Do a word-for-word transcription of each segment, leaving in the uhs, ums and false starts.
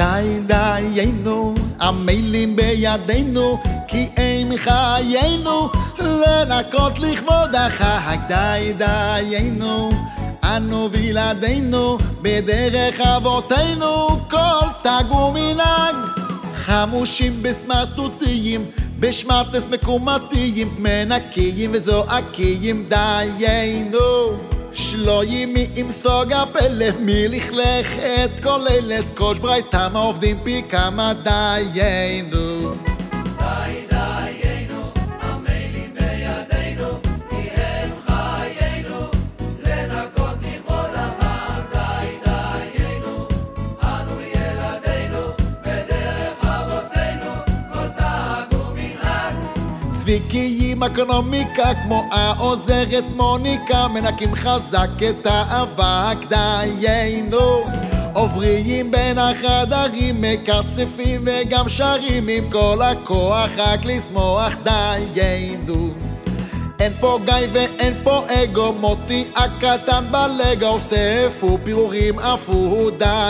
די דיינו, המילים בידינו, כי אין חיינו לנקות לכבוד החג. די דיינו, אנו וילדינו, בדרך אבותינו, כל תג ומנהג. חמושים בסמרטוטיים, בשמרטס מקומתיים, מנקיים וזועקיים. דיינו, שלויים עם סוג הפלף, מי לכלך את כל אלה, סקוש ברייתם עובדים פי כמה. דיינו, די דיינו, המילים בידינו, כי הם חיינו, לנקות לכבוד החג. די דיינו, אנו וילדינו, בדרך אבותינו, כל תג ומנהג. צביקיים אקונומיקה, כמו העוזרת מוניקה, מנקים חזק את האבק. דיינו, עוברים בין החדרים, מקרצפים וגם שרים, עם כל הכוח רק לשמוח. דיינו, אין פה גיא ואין פה אגו, מוטי הקטן בלגו, אוסף ופירורים אפו.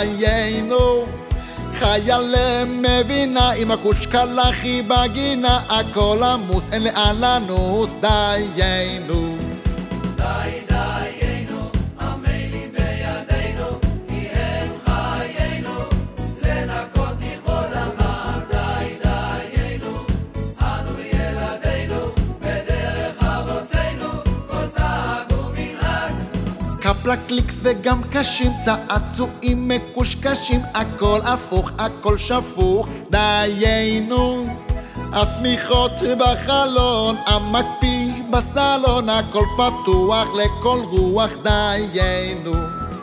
דיינו, חייל מבינה עם הקוצ'קה לחי בגינה, הכל עמוס אין לאן לנוס. דיינו, די דיינו, המילים בידינו, כי הם חיינו, לנקות לכבוד החג. די דיינו, אנו וילדינו, בדרך אבותינו, כל תג ומנהג. קפלקליקס וגם קשים, צעצועים מקושקשים, הכל הפוך, הכל שפוך. דיינו, הסמיכות בחלון, המקפיא בסלון, הכל פתוח לכל רוח. דיינו,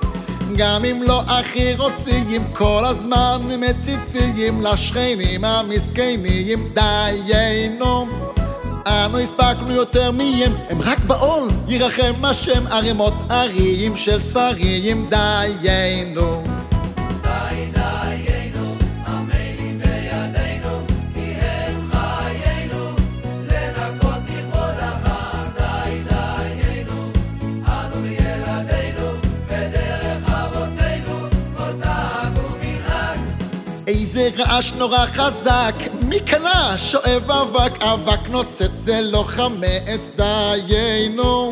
גם אם לא הכי רוצים, כל הזמן מציצים לשכנים המסכנים. דיינו, אנו הספקנו יותר מהם, הם רק בעול ירחם השם, ערימות ערים של ספרים. דיינו, די דיינו, המילים בידינו, כי הם חיינו, לנקות לכבוד החג. די דיינו, אנו וילדינו, בדרך אבותינו, כל תג ומנהג. איזה רעש נורא חזק, מי קנה? שואב אבק, אבק נוצץ זה לא חמץ. דיינו,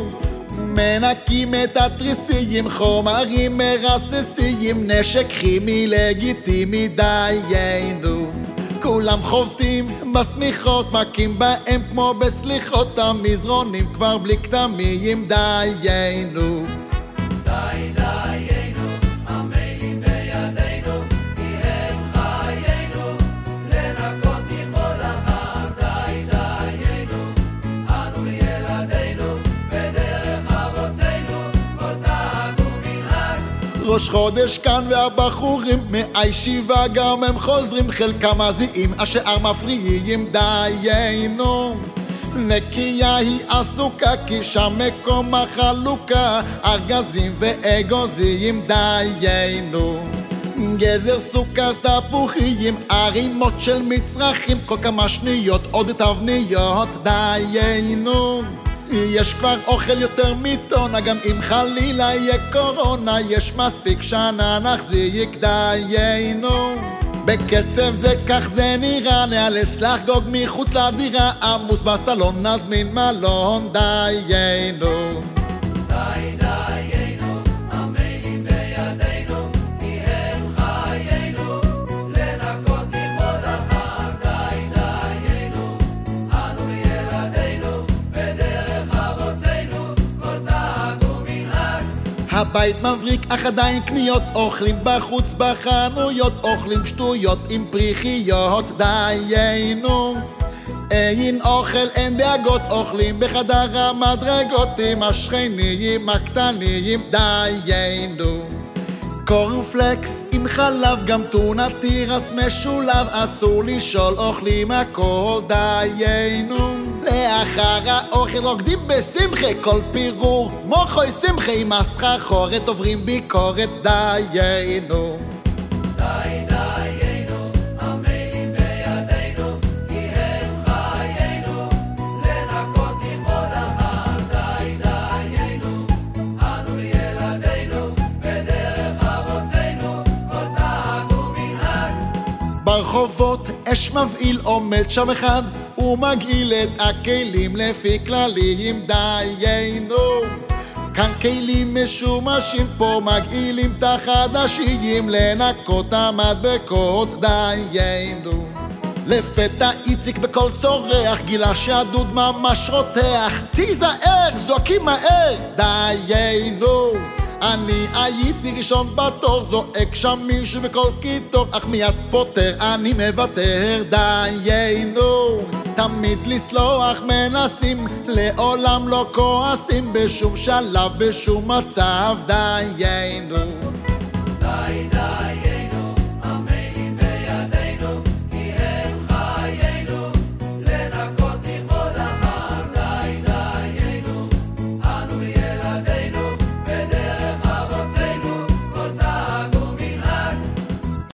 מנקים את התריסים, חומרים מרססים, נשק כימי לגיטימי. דיינו, כולם חובטים בסמיכות, מכים בהם כמו בסליחות, המזרונים כבר בלי כתמים. דיינו, די דיינו, המילים בידינו, כי הם חיינו, לנקות לכבוד החג. די דיינו, אנו וילדינו, בדרך אבותינו, כל תג ומנהג. ראש חודש כאן והבחורים מהישיבה גם הם חוזרים, חלקם מזיעים, השאר מפריעים. דיינו, נקייה היא עסוקה, כי שם מקום החלוקה, ארגזים ואגוזים. דיינו, גזר סוכר תפוחים, ערימות של מצרכים, כל כמה שניות עוד תבניות. דיינו, יש כבר אוכל יותר מטונה, גם אם חלילה יהיה קורונה, יש מספיק שנה נחזיק. דיינו, בקצב זה כך זה נראה, נאלץ לחגוג מחוץ לדירה, עמוס בסלון נזמין מלון. דיינו, די דיינו, המילים בידינו, כי הם חיינו, לנקות לכבוד החג. די דיינו, אנו וילדינו, בדרך אבותינו, כל תג ומנהג. הבית מבריק אך עדיין קניות, אוכלים בחוץ בחנויות, אוכלים שטויות עם פריחיות. דיינו, אין אוכל אין דאגות, אוכלים בחדר המדרגות עם השכנים הקטנים. דיינו, קורנפלקס עם חלב, גם טונה תירס משולב, אסור לשאול, אוכלים הכל. דיינו, לאחר האוכל רוקדים בשמחה, כל פירור מוחוי שמחה, עם הסחרחורת עוברים ביקורת. דיינו, די דיינו, המילים בידינו, כי הם חיינו, לנקות לכבוד החג. די דיינו, אנו וילדינו, בדרך אבותינו, כל תג ומנהג. ברחובות אש מבעיל עומד שם אחד ומגעיל את הכלים לפי כללים דיינו. כאן כלים משומשים פה מגעילים את החדשים לנקות המדבקות דיינו. לפתע איציק בקול צורח גילה שהדוד ממש רותח, תיזהר זועקים מהר דיינו. אני הייתי ראשון בתור זועק שם מישהו בכל קיטור אך מיד פותר אני מוותר דיינו. תמיד לסלוח מנסים לעולם לא כועסים בשום שלב בשום מצב דיינו.